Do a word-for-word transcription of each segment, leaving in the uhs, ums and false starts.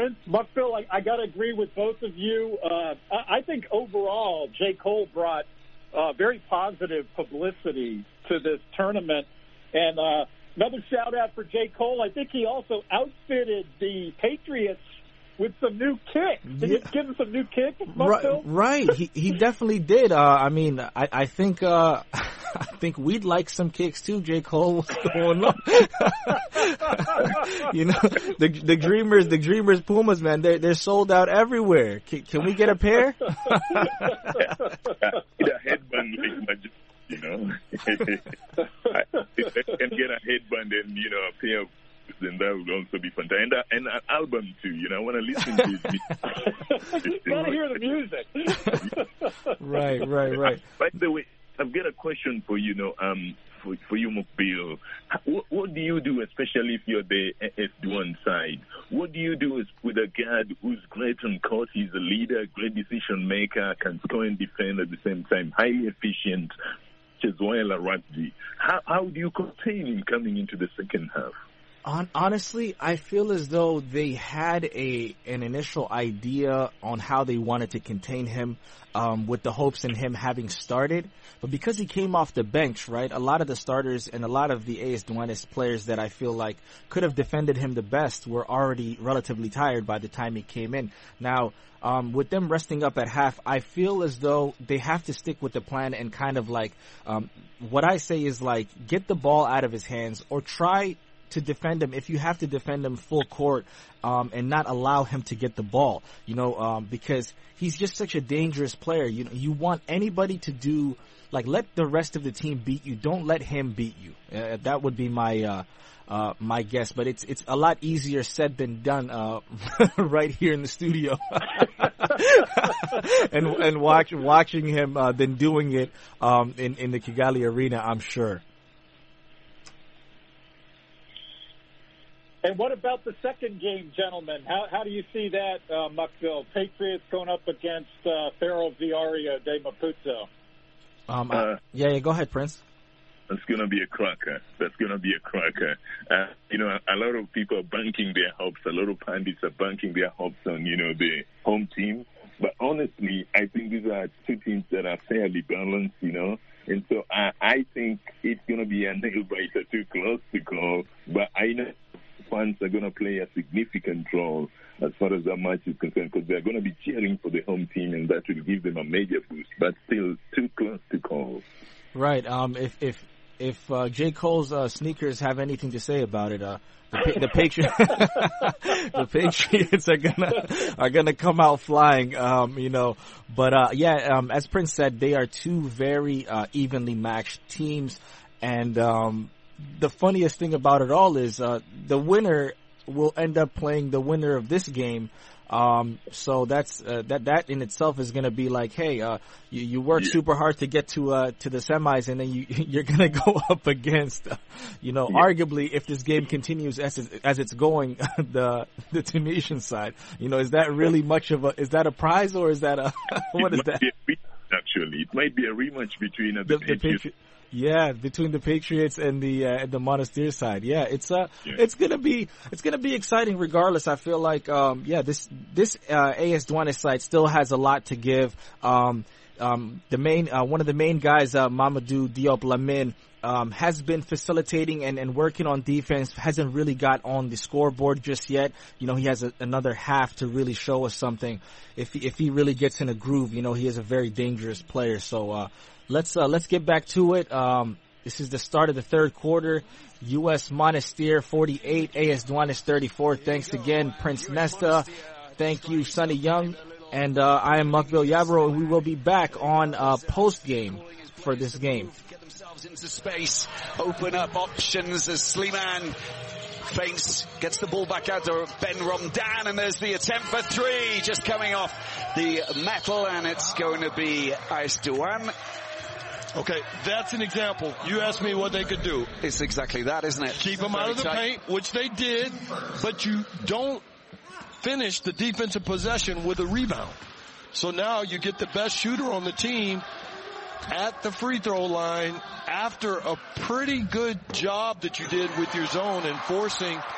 Prince, Buckville, I, I got to agree with both of you. Uh, I, I think overall, J. Cole brought uh, very positive publicity to this tournament. And uh, another shout-out for J. Cole. I think he also outfitted the Patriots with some new kicks. Did yeah. he give him some new kicks, Right, right. He he definitely did. Uh, I mean, I I think uh, I think we'd like some kicks too, J. Cole. What's going on? You know, the the Dreamers, the Dreamers Pumas, man, they're they're sold out everywhere. Can, can we get a pair? Need a headband, you know. I, I can get a headband and you know a pair of. And that would also be fantastic. And, uh, and an album, too. You know, I want to listen to it. You got to hear the music. Right, right, right. By the way, I've got a question for you, know, um, for, for you, Mukbil. What, what do you do, especially if you're the S one side? What do you do with a guard who's great on court? He's a leader, great decision maker, can score and defend at the same time, highly efficient, such as Wael Aradji. How, how do you contain him coming into the second half? On, honestly, I feel as though they had a an initial idea on how they wanted to contain him, um, with the hopes in him having started. But because he came off the bench, right, a lot of the starters and a lot of the A S Duanes players that I feel like could have defended him the best were already relatively tired by the time he came in. Now, um, with them resting up at half, I feel as though they have to stick with the plan and kind of like, um, what I say is like, get the ball out of his hands or try to defend him if you have to defend him full court, um, and not allow him to get the ball, you know, um, because he's just such a dangerous player. You know, you want anybody to do, like, let the rest of the team beat you. Don't let him beat you. Uh, that would be my, uh, uh, my guess, but it's, it's a lot easier said than done, uh, right here in the studio. and, and watch, watching him, uh, than doing it, um, in, in the Kigali arena, I'm sure. And what about the second game, gentlemen? How how do you see that, uh, Muckville? Patriots going up against uh, Ferroviario de Maputo. Um, uh, yeah, yeah, go ahead, Prince. That's going to be a cracker. That's going to be a cracker. Uh, you know, a lot of people are banking their hopes. A lot of pundits are banking their hopes on, you know, the home team. But honestly, I think these are two teams that are fairly balanced, you know. And so I, I think it's going to be a nail-biter, too close to call. But I know fans are going to play a significant role as far as that match is concerned because they're going to be cheering for the home team, and that will give them a major boost. But still, too close to call. Right. Um. If if if uh, J. Cole's uh, sneakers have anything to say about it, uh, the, the Patriots, the Patriots are gonna are gonna come out flying. Um. You know. But uh. Yeah. Um. As Prince said, they are two very uh, evenly matched teams, and um. The funniest thing about it all is uh, the winner will end up playing the winner of this game. Um, so that's uh, that that in itself is going to be like, hey, uh, you, you work yeah. super hard to get to uh, to the semis, and then you you're going to go up against, uh, you know, yeah. arguably if this game continues as as it's going, the the Tunisian side. You know, is that really much of a is that a prize or is that a what is that? Actually, it might be a rematch between uh, the, the Patriots. Patri- Yeah, between the Patriots and the uh, and the Monastir side. Yeah, it's uh yeah. it's gonna be it's gonna be exciting regardless. I feel like um yeah this this uh, A S Duanes side still has a lot to give. Um um the main uh, one of the main guys, uh, Mamadou Diop Lamine, um has been facilitating and, and working on defense. Hasn't really got on the scoreboard just yet. You know, he has a, another half to really show us something. If he, if he really gets in a groove, you know, he is a very dangerous player. So uh. Let's uh, let's get back to it. Um, this is the start of the third quarter. U S Monastir forty-eight, A S Duanes thirty-four. Thanks again, Prince Nesta. Thank you, Sonny Young. And uh, I am Mukbil Yabro, and we will be back on uh, post game for this game. Get themselves into space, open up options as Slimane feints, gets the ball back out to Ben Romdan, and there's the attempt for three, just coming off the metal, and it's going to be A S Douanes. Okay, that's an example. You asked me what they could do. It's exactly that, isn't it? Keep them out of the paint, which they did, but you don't finish the defensive possession with a rebound. So now you get the best shooter on the team at the free throw line after a pretty good job that you did with your zone and forcing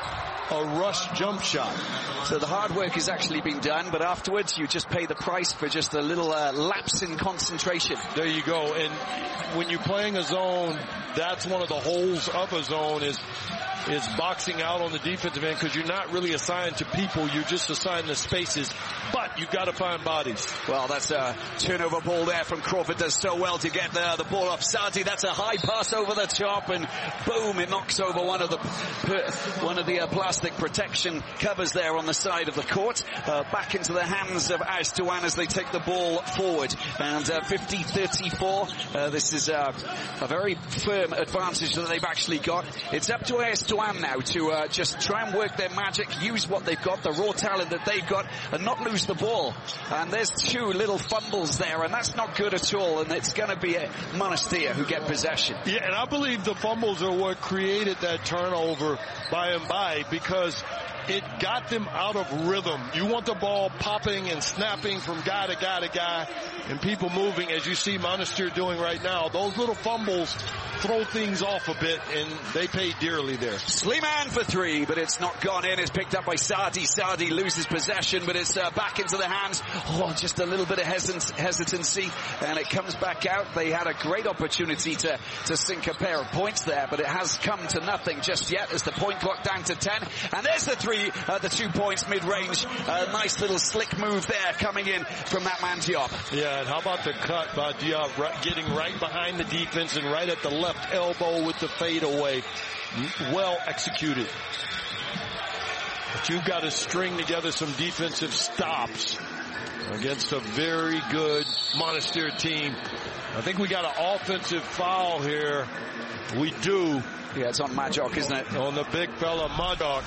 a rush jump shot. So the hard work has actually been done, but afterwards you just pay the price for just a little uh, lapse in concentration. There you go. And when you're playing a zone, that's one of the holes of a zone is is boxing out on the defensive end, because you're not really assigned to people, you're just assigned to spaces, but you got to find bodies. Well, that's a turnover ball there from Crawford. Does so well to get the, the ball off Sadi. That's a high pass over the top, and boom, it knocks over one of the one of the uh, plastic protection covers there on the side of the court. Uh, back into the hands of AS Douanes as they take the ball forward. And uh, fifty thirty-four, uh, this is uh, a very firm advantage that they've actually got. It's up to AS Douanes now to uh, just try and work their magic, use what they've got, the raw talent that they've got, and not lose the ball. And there's two little fumbles there, and that's not good at all, and it's going to be a Monastir who get possession. Yeah, and I believe the fumbles are what created that turnover by and by, because it got them out of rhythm. You want the ball popping and snapping from guy to guy to guy, and people moving, as you see Monastir doing right now. Those little fumbles throw things off a bit, and they pay dearly there. Slimane for three, but it's not gone in. It's picked up by Sadi. Sadi loses possession, but it's uh, back into the hands. Oh, just a little bit of hesit- hesitancy, and it comes back out. They had a great opportunity to, to sink a pair of points there, but it has come to nothing just yet as the point clock down to ten. And there's the three, uh, the two points mid-range. A nice little slick move there coming in from that man Diop. Yeah, and how about the cut by Diop, right, getting right behind the defense and right at the left elbow with the fade away. Well executed. But you've got to string together some defensive stops against a very good Monastir team. I think we got an offensive foul here. We do. Yeah, it's on Majok, isn't it? On the big fella, Majok.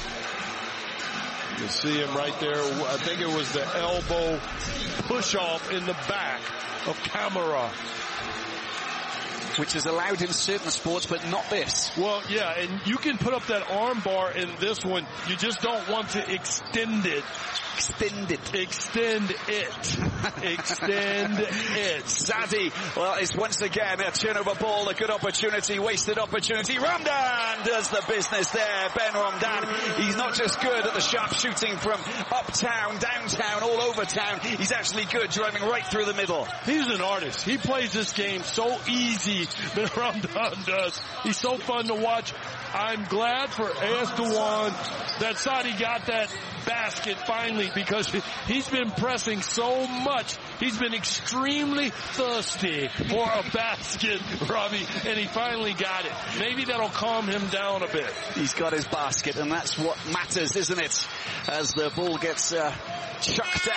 You see him right there. I think it was the elbow push-off in the back of Camara. Which is allowed in certain sports, but not this. Well, yeah, and you can put up that arm bar in this one. You just don't want to extend it. Extend it. Extend it. Extend it. Sadi, well, it's once again a turnover ball, a good opportunity, wasted opportunity. Ramdan does the business there. Ben Ramdan, he's not just good at the sharp shooting from uptown, downtown, all over town. He's actually good driving right through the middle. He's an artist. He plays this game so easy than Ramdan does. He's so fun to watch. I'm glad for AS Douanes that Sadi got that basket finally, because he's been pressing so much. He's been extremely thirsty for a basket, Robbie, and he finally got it. Maybe that'll calm him down a bit. He's got his basket, and that's what matters, isn't it? As the ball gets uh, chucked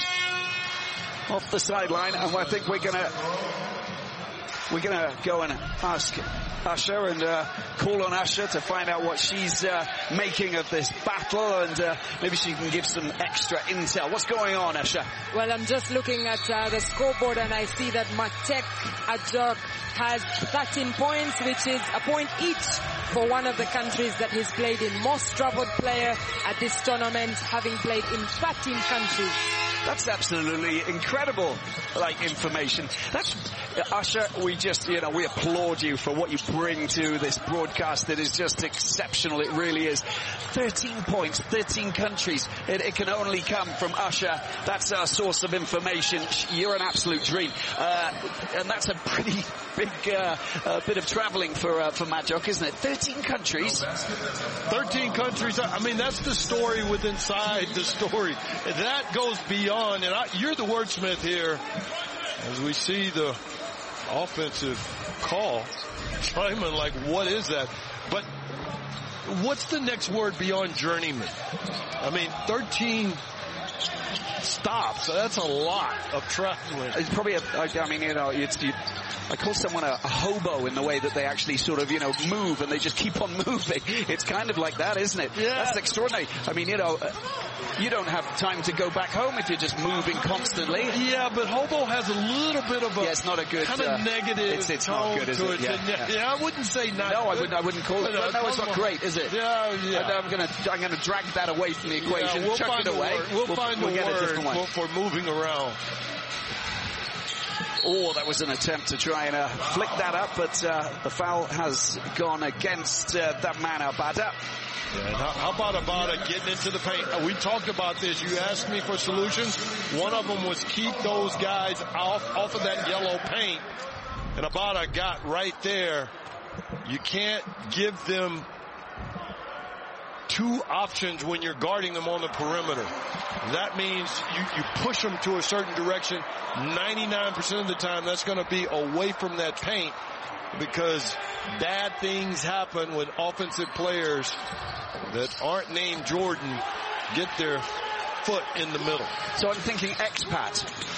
out off the sideline, and I think we're gonna we're gonna go and ask Usher and uh, call on Usher to find out what she's uh, making of this battle, and uh, maybe she can give some extra intel. What's going on, Usher? Well, I'm just looking at uh, the scoreboard, and I see that Matek Ajok has thirteen points, which is a point each for one of the countries that he's played in. Most traveled player at this tournament, having played in thirteen countries. That's absolutely incredible, like, information. That's, Usher, we just, you know, we applaud you for what you bring to this broadcast. It is just exceptional. It really is. thirteen points, thirteen countries. It, it can only come from Usher. That's our source of information. You're an absolute dream. Uh, and that's a pretty big uh, uh, bit of traveling for uh, for Majok, isn't it? thirteen countries. thirteen countries. I mean, that's the story within inside the story. That goes beyond. And I, you're the wordsmith here as we see the offensive call. Simon, like, what is that? But what's the next word beyond journeyman? I mean, thirteen stops. That's a lot of traveling. It's probably a, I mean, you know, it's, you, I call someone a, a hobo in the way that they actually sort of, you know, move and they just keep on moving. It's kind of like that, isn't it? Yeah. That's extraordinary. I mean, you know, uh, you don't have time to go back home if you're just moving constantly. Yeah, but hobo has a little bit of a yeah, it's not a good kind of uh, negative. It's, it's tone not good, is to it? it. Yeah, yeah, yeah. yeah, I wouldn't say not. No, good. I wouldn't. I wouldn't call it. No, no, it's not great, is it? Yeah, yeah. And I'm gonna, I'm gonna drag that away from the equation. Yeah, we'll chuck find it away. Word. We'll, we'll find we'll a get word a different one. for, for moving around. Oh, that was an attempt to try and uh, flick that up, but uh, the foul has gone against uh, that man, Abada. Yeah, and how, how about Abada getting into the paint? We talked about this. You asked me for solutions. One of them was keep those guys off, off of that yellow paint. And Abada got right there. You can't give them two options when you're guarding them on the perimeter. That means you, you push them to a certain direction. ninety-nine percent of the time, that's going to be away from that paint, because bad things happen when offensive players that aren't named Jordan get their foot in the middle. So I'm thinking expat.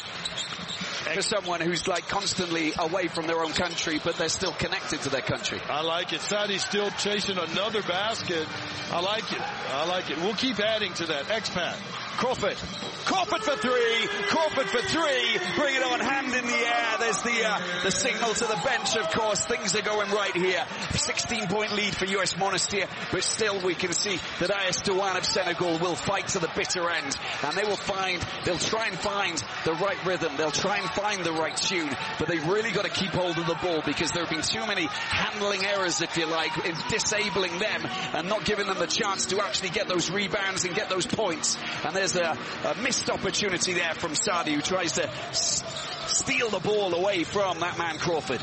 For someone who's like constantly away from their own country, but they're still connected to their country. I like it. Sadie's still chasing another basket. I like it. I like it. We'll keep adding to that. Expat. Crawford. Crawford for three. Crawford for three. Bring it on, hand in the air. There's the uh, the signal to the bench, of course. Things are going right here. sixteen point lead for U S Monastir, but still we can see that A S Douanes of Senegal will fight to the bitter end, and they will find, they'll try and find the right rhythm. They'll try and find the right tune, but they've really got to keep hold of the ball, because there have been too many handling errors, if you like, in disabling them and not giving them the chance to actually get those rebounds and get those points. And there's a, a missed opportunity there from Sadi, who tries to s- steal the ball away from that man Crawford.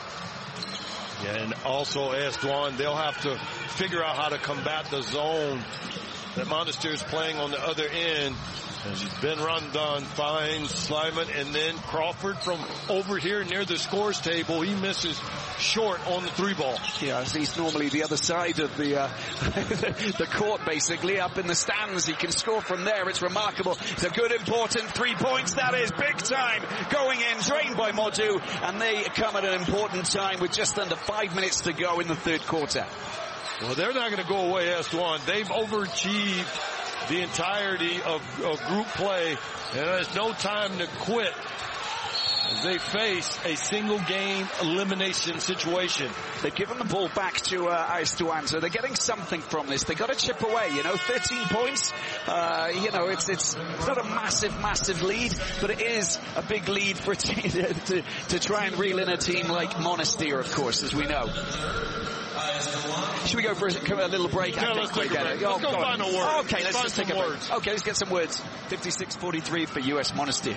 Yeah, and also A S Douanes, they'll have to figure out how to combat the zone that Monastir is playing on the other end. As Ben Rondon finds Slyman, and then Crawford from over here near the scores table. He misses short on the three ball. Yeah, he's normally the other side of the uh, the court, basically, up in the stands. He can score from there. It's remarkable. It's a good, important three points. That is big time. Going in, drained by Modu, and they come at an important time with just under five minutes to go in the third quarter. Well, they're not going to go away, A S Douanes. They've overachieved the entirety of, of group play, and there's no time to quit as they face a single game elimination situation. They've given the ball back to uh, A S Douanes, so they're getting something from this. They've got to chip away, you know, thirteen points. Uh, you know, it's, it's it's not a massive, massive lead, but it is a big lead for a team to, to try and reel in a team like Monastir, of course, as we know. Should we go for a, a little break? Yeah, let's take a break. Let's go find a word. Okay, let's find just take a words. break. Okay, let's get some words. fifty-six forty-three for U S Monastir.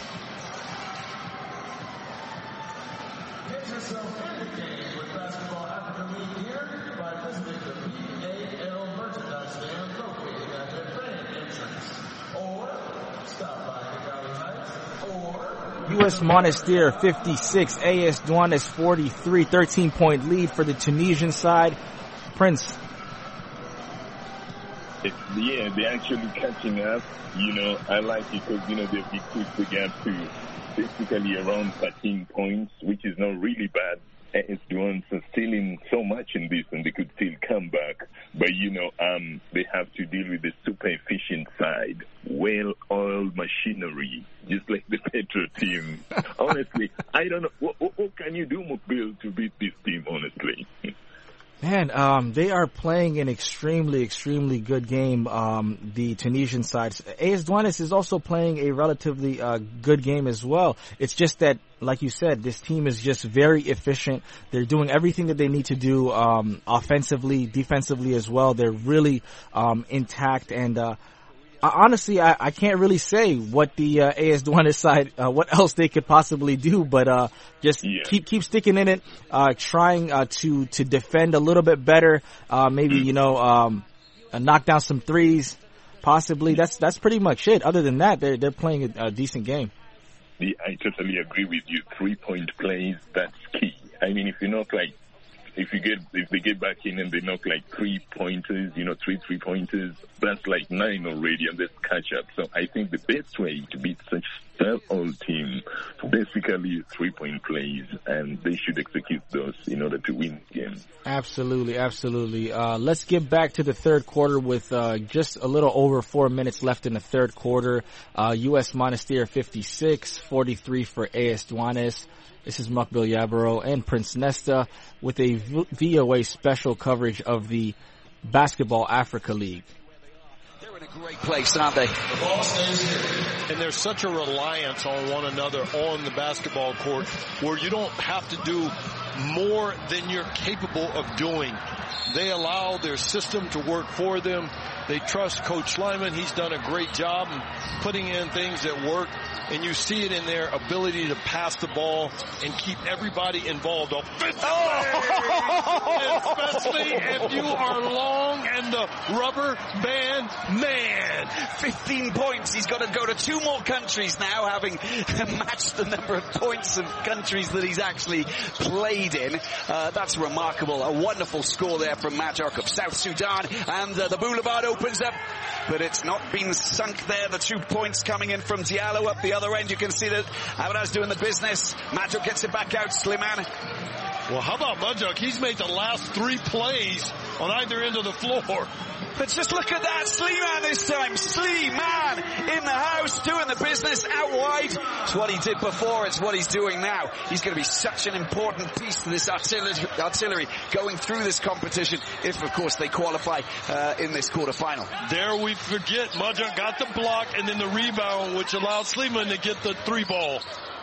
U S Monastir fifty-six, A S Douanes forty-three, thirteen point lead for the Tunisian side. Prince. It's, yeah, they're actually catching up. You know, I like it because, you know, they've decreased the gap to basically around thirteen points, which is not really bad. A S Douanes are still in so much in this, and they could still come back. But, you know, um, they have to deal with the super efficient side, well-oiled machinery, just like the Petro team. Honestly, I don't know. What, what, what can you do, Mukbil, to beat this team, honestly? Man, um, they are playing an extremely, extremely good game, um, the Tunisian side. A S Douanes is also playing a relatively uh, good game as well. It's just that, like you said, this team is just very efficient. They're doing everything that they need to do um, offensively, defensively as well. They're really um, intact, and uh, honestly, I, I can't really say what the uh, A S Douanes side, uh, what else they could possibly do, but uh, just yeah. keep keep sticking in it, uh, trying uh, to to defend a little bit better. Uh, maybe you know, um, uh, knock down some threes, possibly. That's that's pretty much it. Other than that, they're they're playing a, a decent game. Yeah, I totally agree with you. Three point plays, that's key. I mean, if you knock like. If you get, if they get back in and they knock like three pointers, you know, three three pointers, that's like nine already, and that's catch up. So I think the best way to beat such an old team, basically three point plays, and they should execute those in order to win the game. Absolutely, absolutely. Uh, let's get back to the third quarter with uh, just a little over four minutes left in the third quarter. Uh, U S Monastir fifty-six, forty-three for A S Douanes. This is Mukbil Yabaro and Prince Nesta with a V O A special coverage of the Basketball Africa League. They're in a great place, aren't they? And there's such a reliance on one another on the basketball court where you don't have to do more than you're capable of doing. They allow their system to work for them. They trust Coach Schleiman. He's done a great job putting in things that work. And you see it in their ability to pass the ball and keep everybody involved offensively. Oh. Especially if you are long and the rubber band man. fifteen points. He's got to go to two more countries now, having matched the number of points of countries that he's actually played in. Uh, that's remarkable. A wonderful score there from Majok of South Sudan. And uh, the boulevard opens up, but it's not been sunk there. The two points coming in from Diallo up the other end. You can see that Abadah's doing the business. Majok gets it back out. Slimane. Well, how about Majok? He's made the last three plays on either end of the floor. But just look at that. Slimane this time. Slimane in the house doing the business out wide. It's what he did before. It's what he's doing now. He's going to be such an important piece to this artillery, artillery going through this competition if, of course, they qualify uh, in this quarterfinal. There we forget. Majok got the block and then the rebound, which allowed Slimane to get the three ball.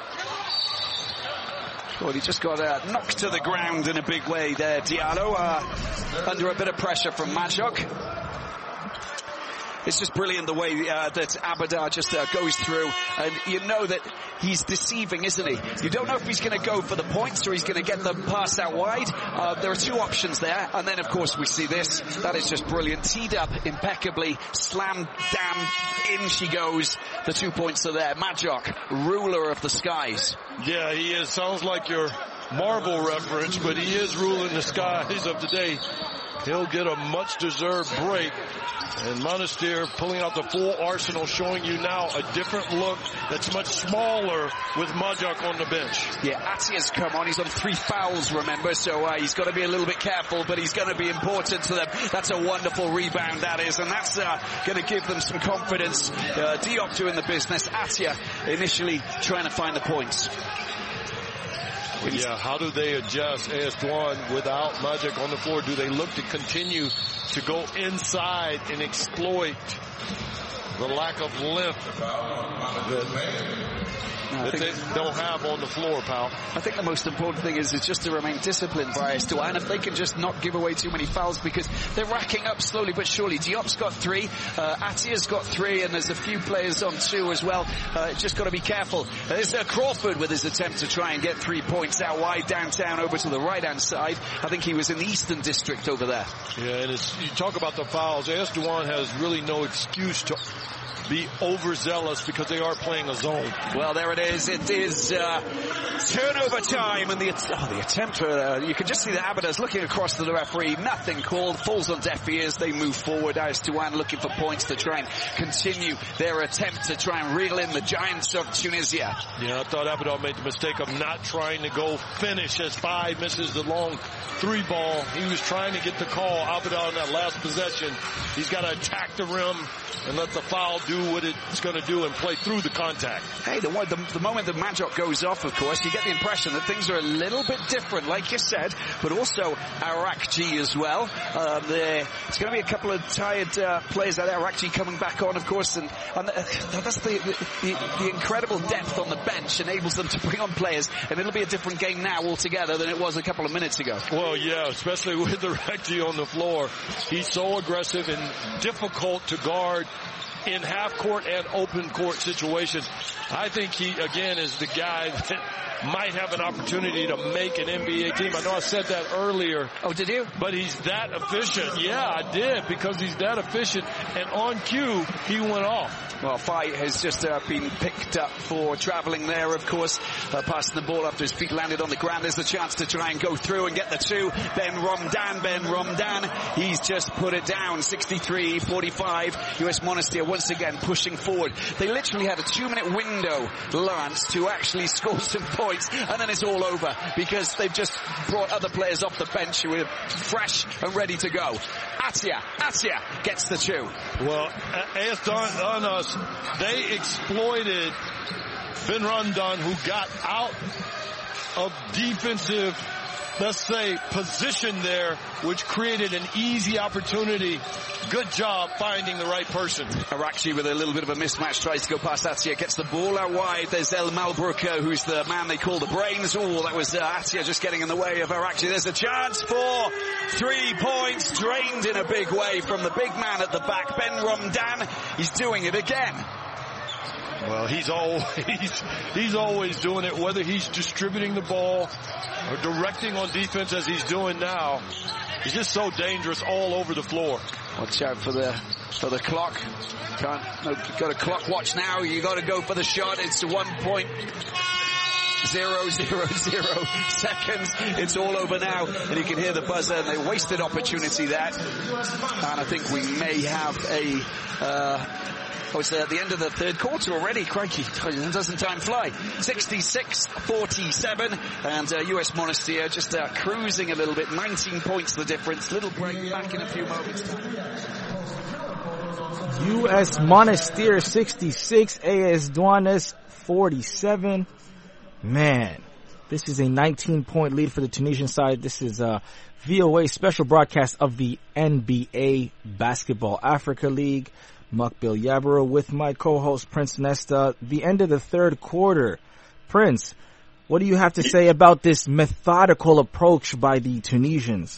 Well, he just got uh, knocked to the ground in a big way there, Diallo, uh, under a bit of pressure from Majok. It's just brilliant the way uh, that Abadah just uh, goes through, and you know that he's deceiving, isn't he? You don't know if he's going to go for the points or he's going to get the pass out wide. Uh, there are two options there, and then of course we see this. That is just brilliant. Teed up impeccably, slammed down, in she goes. The two points are there. Majok, ruler of the skies. Yeah, he is. Sounds like your Marvel reference, but he is ruling the skies of the day. He'll get a much-deserved break. And Monastir pulling out the full arsenal, showing you now a different look that's much smaller with Majok on the bench. Yeah, Atia's come on. He's on three fouls, remember, so uh, he's got to be a little bit careful, but he's going to be important to them. That's a wonderful rebound, that is, and that's uh, going to give them some confidence. Uh, Diop doing the business. Atia initially trying to find the points. Yeah, how do they adjust A S Douane without Majok on the floor? Do they look to continue to go inside and exploit the lack of length that, that they don't have on the floor, pal? I think the most important thing is, is just to remain disciplined by A S Douane. If they can just not give away too many fouls, because they're racking up slowly but surely. Diop's got three, uh, Atia's got three, and there's a few players on two as well. Uh, just got to be careful. There's uh, Crawford with his attempt to try and get three points out wide downtown over to the right-hand side. I think he was in the Eastern District over there. Yeah, and it's, you talk about the fouls. A S Douane has really no excuse to be overzealous because they are playing a zone. Well, there it is. It is uh, turnover time, and the oh, the attempt. Uh, you can just see that Abadah's looking across to the referee. Nothing called. Falls on deaf ears. They move forward. A S Douane looking for points to try and continue their attempt to try and reel in the Giants of Tunisia. Yeah, I thought Abadah made the mistake of not trying to go finish as five misses the long three ball. He was trying to get the call. Abadah in that last possession, he's got to attack the rim and let the foul do what it's going to do and play through the contact. Hey, the, the, the moment that Majok goes off, of course, you get the impression that things are a little bit different, like you said, but also Arakji as well. Um, it's going to be a couple of tired uh, players out there. Arakji coming back on, of course, and, and uh, that's the, the, the incredible depth on the bench enables them to bring on players, and it'll be a different game now altogether than it was a couple of minutes ago. Well, yeah, especially with Arakji on the floor. He's so aggressive and difficult to guard in half court and open court situations. I think he, again, is the guy that might have an opportunity to make an N B A team. I know I said that earlier. Oh, did you? But he's that efficient. Yeah, I did, because he's that efficient. And on cue, he went off. Well, Fight has just uh, been picked up for traveling there, of course, uh, passing the ball after his feet landed on the ground. There's the chance to try and go through and get the two. Ben Romdan, Ben Romdan, he's just put it down. sixty-three forty-five. U S Monastir once again pushing forward. They literally had a two-minute window, Lawrence, to actually score some points, and then it's all over because they've just brought other players off the bench who are fresh and ready to go. Atia, Atia gets the two. Well, A S Douane, they exploited Ben Romdan, who got out of defensive let's say, position there, which created an easy opportunity. Good job finding the right person. Arakji with a little bit of a mismatch, tries to go past Atia, gets the ball out wide. There's El Malbrook, who's the man they call the brains. Oh, that was uh, Atia just getting in the way of Arakji. There's a chance for three points, drained in a big way from the big man at the back, Ben Romdan. He's doing it again. Well, he's always, he's always doing it, whether he's distributing the ball or directing on defense as he's doing now. He's just so dangerous all over the floor. Watch out for the for the clock. Can't, no, you've got a clock watch now. You got to go for the shot. It's one point zero zero zero seconds. It's all over now, and you can hear the buzzer. And they wasted opportunity there. And I think we may have a. Uh, Oh, it's at the end of the third quarter already. Crikey, doesn't time fly? sixty-six forty-seven, and uh, U S Monastir just uh, cruising a little bit. nineteen points the difference. Little break, back in a few moments. U S Monastir sixty-six, A S Douanes forty-seven. Man, this is a nineteen point lead for the Tunisian side. This is a V O A special broadcast of the N B A Basketball Africa League. Mukbil Yabaro with my co-host Prince Nesta. The end of the third quarter. Prince, what do you have to say about this methodical approach by the Tunisians?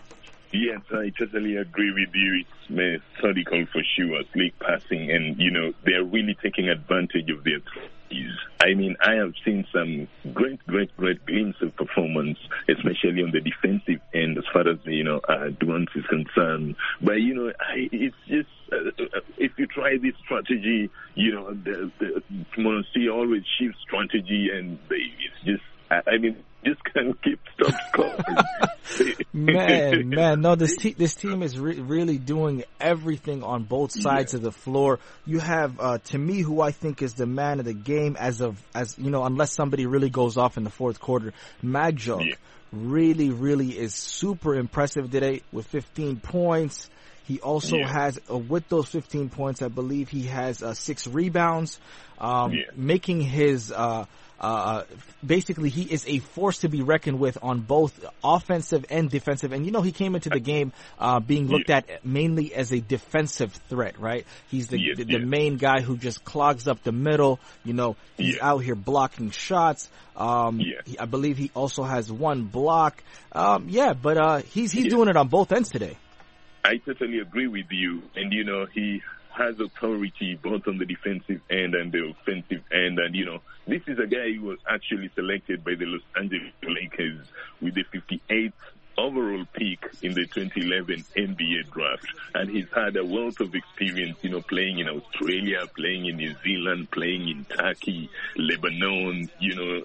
Yes, I totally agree with you. It's methodical for sure, slick passing, and, you know, they're really taking advantage of their threes. I mean, I have seen some great, great, great glimpses of performance, especially on the defensive end as far as, you know, uh, Douanes is concerned. But, you know, I, it's just, uh, if you try this strategy, you know, the, the Monastir always shifts strategy, and they, it's just, I, I mean, just can't keep stop scoring. man, man, no, this te- this team is re- really doing everything on both sides yeah. of the floor. You have, uh, to me, who I think is the man of the game as of, as, you know, unless somebody really goes off in the fourth quarter, Magjuk yeah. really, really is super impressive today with fifteen points. He also yeah. has, uh, with those fifteen points, I believe he has uh, six rebounds, um, yeah. making his, uh, Uh, basically he is a force to be reckoned with on both offensive and defensive. And you know, he came into the game, uh, being looked yeah. at mainly as a defensive threat, right? He's the, yes, the, the yes. main guy who just clogs up the middle. You know, he's yeah. out here blocking shots. Um, yeah. he, I believe he also has one block. Um, yeah, but, uh, he's, he's yeah. doing it on both ends today. I totally agree with you. And, you know, he has authority both on the defensive end and the offensive end. And, you know, this is a guy who was actually selected by the Los Angeles Lakers with the fifty-eighth overall pick in the twenty eleven N B A draft. And he's had a wealth of experience, you know, playing in Australia, playing in New Zealand, playing in Turkey, Lebanon, you know,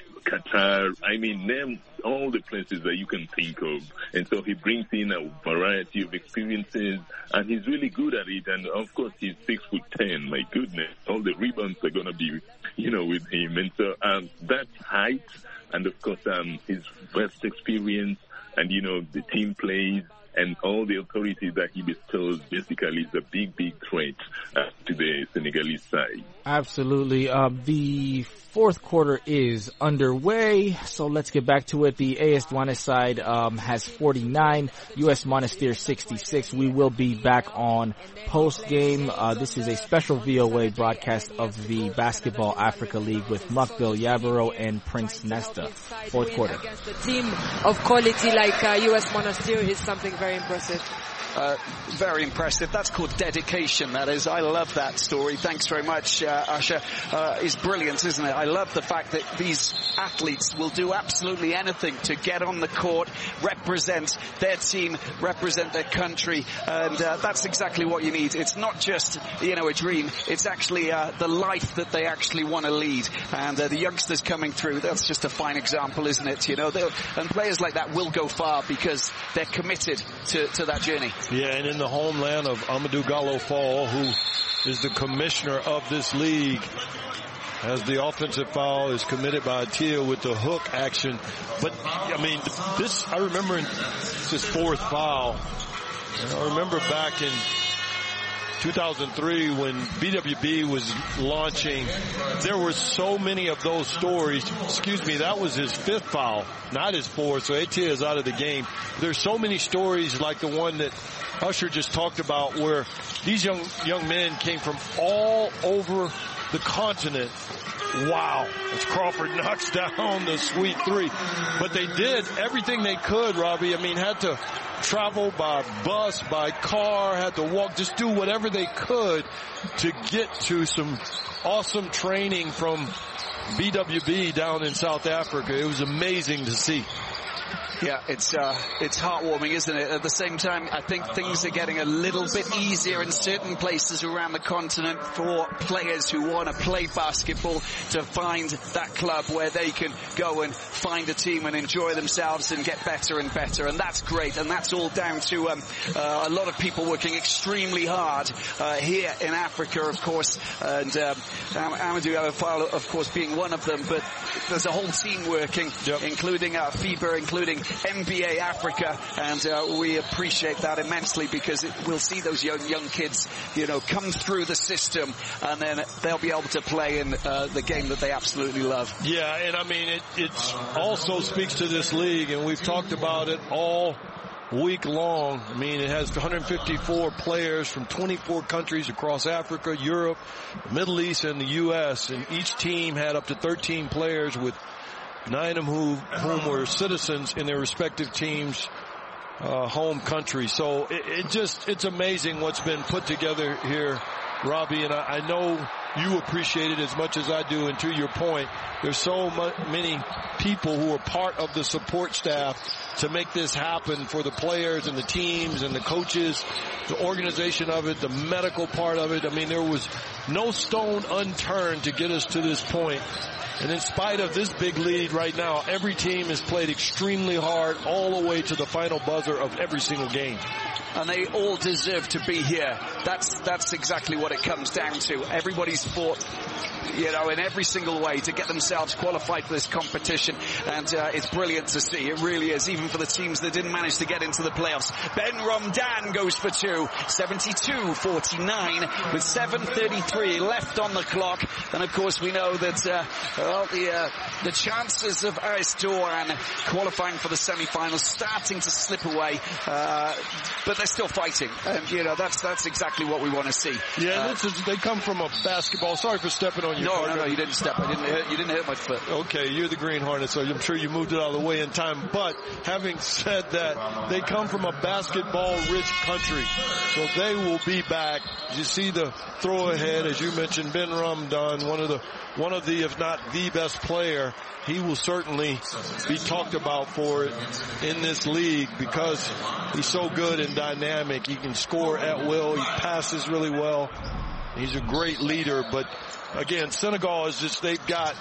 Qatar. I mean, name all the places that you can think of. And so he brings in a variety of experiences, and he's really good at it. And of course, he's six foot ten. My goodness, all the rebounds are going to be, you know, with him. And so um, that height, and of course, um, his vast experience, and, you know, the team plays and all the authority that he bestows basically is a big, big threat uh, to the Senegalese side. Absolutely. Uh, the fourth quarter is underway, so let's get back to it. The A S Douanes side um, has forty-nine, U S Monastir sixty-six. We will be back on post-game. Uh, this is a special V O A broadcast of the Basketball Africa League with Mukbil Yabaro and Prince Nesta. Fourth quarter. Against a team of quality like uh, U S Monastir is something very impressive. Uh, very impressive. That's called dedication, that is. I love that story. Thanks very much, uh, Asha. Uh, it's brilliant, isn't it? I love the fact that these athletes will do absolutely anything to get on the court, represent their team, represent their country, and uh, that's exactly what you need. It's not just, you know, a dream. It's actually uh, the life that they actually want to lead. And uh, the youngsters coming through, that's just a fine example, isn't it? You know, and players like that will go far because they're committed to, to that journey. Yeah, and in the homeland of Amadou Gallo Fall, who is the commissioner of this league, as the offensive foul is committed by Atia with the hook action. But, I mean, this, I remember in this fourth foul, and I remember back in two thousand three when B W B was launching, there were so many of those stories. Excuse me, that was his fifth foul, not his fourth, so Etienne is out of the game. There's so many stories like the one that Usher just talked about where these young young men came from all over the continent. Wow, as Crawford knocks down the sweet three. But they did everything they could, Robbie. I mean, had to travel by bus, by car, had to walk, just do whatever they could to get to some awesome training from B W B down in South Africa. It was amazing to see. Yeah, it's uh, it's heartwarming, isn't it? At the same time, I think things are getting a little bit easier in certain places around the continent for players who want to play basketball to find that club where they can go and find a team and enjoy themselves and get better and better. And that's great. And that's all down to um, uh, a lot of people working extremely hard uh, here in Africa, of course. And um, Amadou Alfalo, of course, being one of them. But there's a whole team working, yep. including uh, FIBA, including N B A Africa, and uh, we appreciate that immensely because it, we'll see those young young kids, you know, come through the system, and then they'll be able to play in uh, the game that they absolutely love. Yeah, and I mean, it it's also speaks to this league, and we've talked about it all week long. I mean, it has one hundred fifty-four players from twenty-four countries across Africa, Europe, the Middle East, and the U S, and each team had up to thirteen players, with nine of whom, whom were citizens in their respective teams' uh, home country. So it, it just, it's amazing what's been put together here, Robbie, and I, I know you appreciate it as much as I do. And to your point, there's so mu- many people who are part of the support staff to make this happen for the players and the teams and the coaches, the organization of it, the medical part of it. I mean, there was no stone unturned to get us to this point. And in spite of this big lead right now, every team has played extremely hard all the way to the final buzzer of every single game. And they all deserve to be here. That's that's exactly what it comes down to. Everybody's fought, you know, in every single way to get themselves qualified for this competition. And uh, it's brilliant to see. It really is, even for the teams that didn't manage to get into the playoffs. Ben Romdan goes for two, seventy-two forty-nine, with seven thirty-three left on the clock. And, of course, we know that uh, well, the uh, the chances of Aris Douan qualifying for the semi-finals starting to slip away. Uh, but they're still fighting. And, you know, that's that's exactly what we want to see. Yeah, uh, this is, they come from a basketball. Sorry for stepping on you. No, no, no, you didn't step. I didn't hurt, you didn't hurt my foot. Okay, you're the Green Hornet, so I'm sure you moved it out of the way in time. But having said that, they come from a basketball-rich country, so they will be back. You see the throw ahead, as you mentioned, Ben Romdan, one of the, one of the, if not the best player. He will certainly be talked about for it in this league because he's so good and dynamic. He can score at will. He passes really well. He's a great leader. But again, Senegal is just, they've got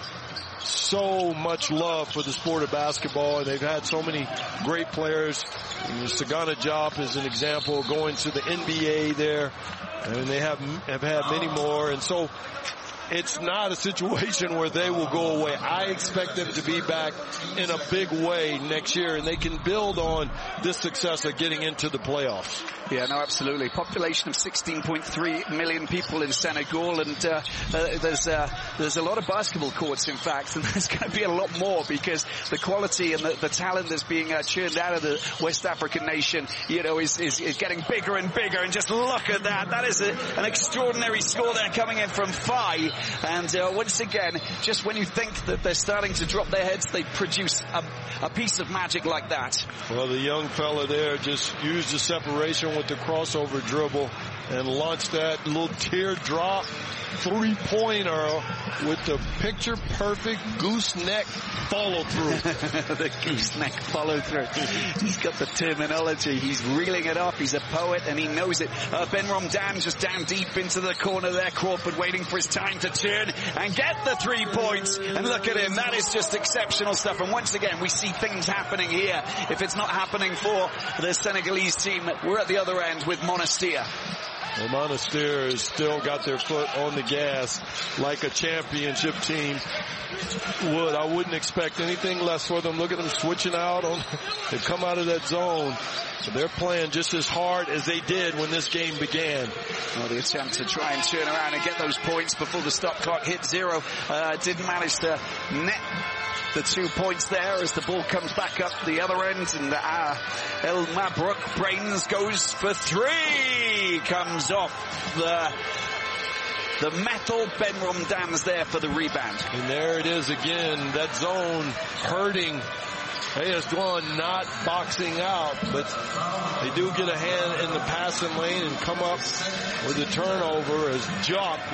so much love for the sport of basketball, and they've had so many great players. And Sagana Diop is an example, going to the N B A there, and they have have had many more. And so it's not a situation where they will go away. I expect them to be back in a big way next year, and they can build on this success of getting into the playoffs. Yeah, no, absolutely. Population of sixteen point three million people in Senegal, and uh, uh, there's uh, there's a lot of basketball courts, in fact, and there's going to be a lot more because the quality and the, the talent that's being uh, churned out of the West African nation, you know, is, is, is getting bigger and bigger. And just look at that. That is a, an extraordinary score there coming in from Faye. And uh, once again, just when you think that they're starting to drop their heads, they produce a, a piece of magic like that. Well, the young fella there just used the separation with the crossover dribble and launched that little teardrop three-pointer with the picture-perfect gooseneck follow-through. The gooseneck follow-through. He's got the terminology. He's reeling it off. He's a poet, and he knows it. Uh, Ben Romdan just down deep into the corner there. Crawford waiting for his time to turn and get the three points. And look at him. That is just exceptional stuff. And once again, we see things happening here. If it's not happening for the Senegalese team, we're at the other end with Monastir. Well, Monastir has still got their foot on the gas like a championship team would. I wouldn't expect anything less for them. Look at them switching out. On, they come out of that zone. So they're playing just as hard as they did when this game began. Well, the attempt to try and turn around and get those points before the stop clock hit zero uh, didn't manage to net the two points there as the ball comes back up the other end, and uh, El Mabruk Brains goes for three. Comes off the the metal. Ben Romdan's there for the rebound. And there it is again, that zone hurting. A S Duan not boxing out, but they do get a hand in the passing lane and come up with a turnover as Jock